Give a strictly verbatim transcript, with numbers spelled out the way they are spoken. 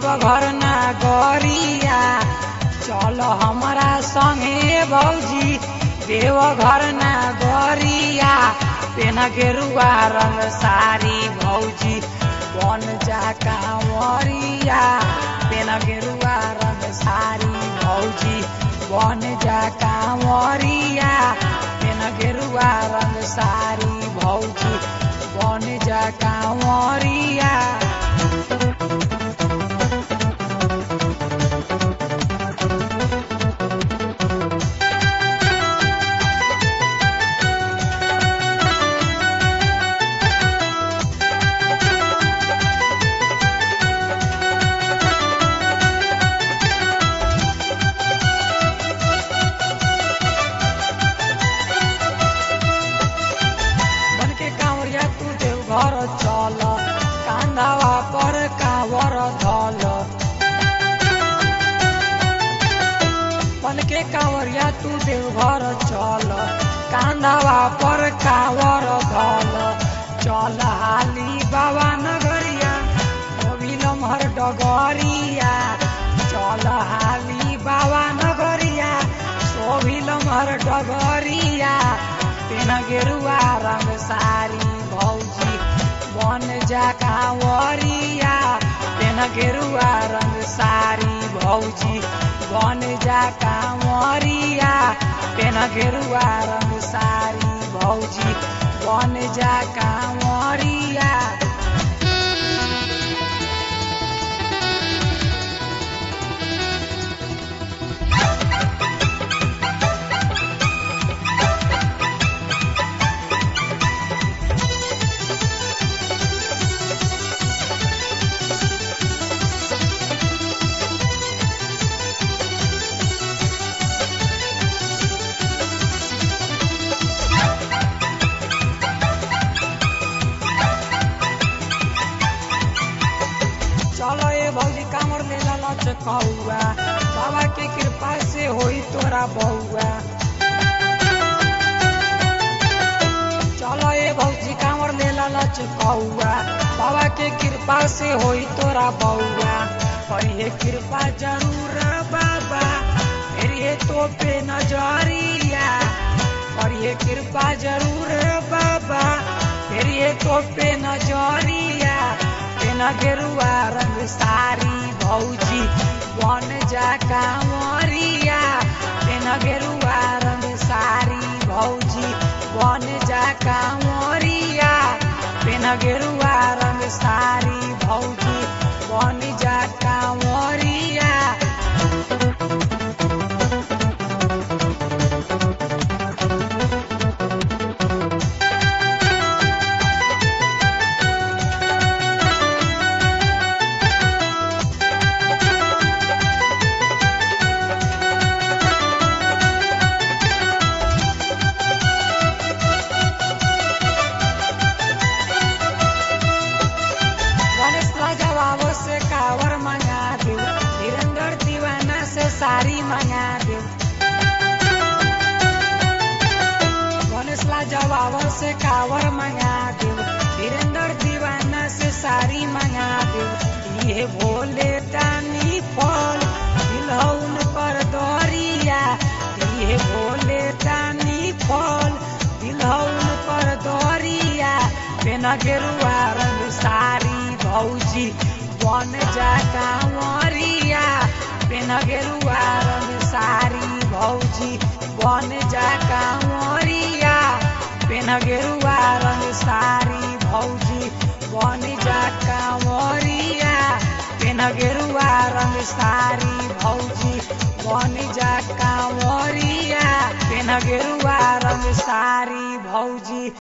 देवघर नागरिया चल हमारा संगे भौजी देवघर नागरिया पेन गेरुआ रंग सारी भौजी बन जा कांवरिया पेन गेरुआ रंग सारी भौजी बन जा कांवरिया पेन गेरुआ रंग सारी भौजी बन जा कांवरिया। घर चल कांधावा पर कांवर धल बन के कांवरिया तू देवघर चल कांधावा पर कांवर धल चल हाली बाबा नगरिया अभी लम्हर डगरिया चल हाली बाबा नगरिया सोभी लम्हर डगरिया पेन गेरुआ रंग सारी भौजी बन जा कांवरिया पेन गेरुआ रंग सारी भौजी बन जा कांवरिया पेन गेरुआ रंग सारी भौजी बन जा कांवरिया। चलो ए भौजी कांवर ले ला चकौआ बाबा के कृपा से होई तोरा बउआ। चलो ए भौजी कांवर ले ला चकौआ बाबा के कृपा से होई तोरा बउआ करिए कृपा जरूर बाबा फिर तो पे नजरिया करिए कृपा जरूर बाबा फिर तो पे नजरिया पेन गेरुआ रंग सारी भौजी बन जा कांवरिया पेन गेरुआ रंग सारी भौजी बन जा कांवरिया पेन गेरुआ रंग सारी भौजी बन जा कांवरिया। से कावर मंगा दे धीरेन्द्र दीवाना से साड़ी मंगा दे गणेश ला जवाब से कावर मंगा दे धीरेन्द्र दीवाना से साड़ी मंगा दे ये भोले दानी फल दिलौन पर दरिया ये भोले दानी फल दिलौन पर दरिया पेन गेरुआ रंग सारी भौजी बन जा कांवरिया पेन गेरुआ रंग सारी भौजी बन जा कांवरिया पेन गेरुआ रंग सारी भौजी बन जा कांवरिया पेन गेरुआ रंग सारी भौजी बन जा कांवरिया पेन गेरुआ रंग सारी भौजी।